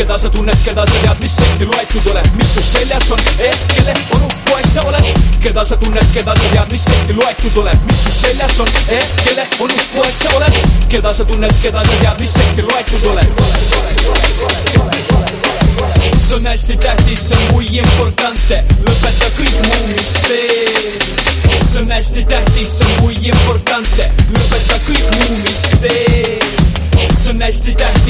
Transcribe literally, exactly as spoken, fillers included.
keda sa tunned, keda sa tead, mis sekti loetud oled, mis su seljas on, ehk kelle onu poeg sa oled. Keda sa tunned, keda sa tead, mis sekti loetud oled, mis su seljas on, ehk kelle onu poeg sa oled. Keda sa tunned, keda sa tead, mis sekti loetud oled. See on hästi tähtis, see on muy importante, lõpeta kõik muu, mis teed. See on hästi tähtis, see on muy importante, lõpeta kõik muu, mis teed. See on hästi tähtis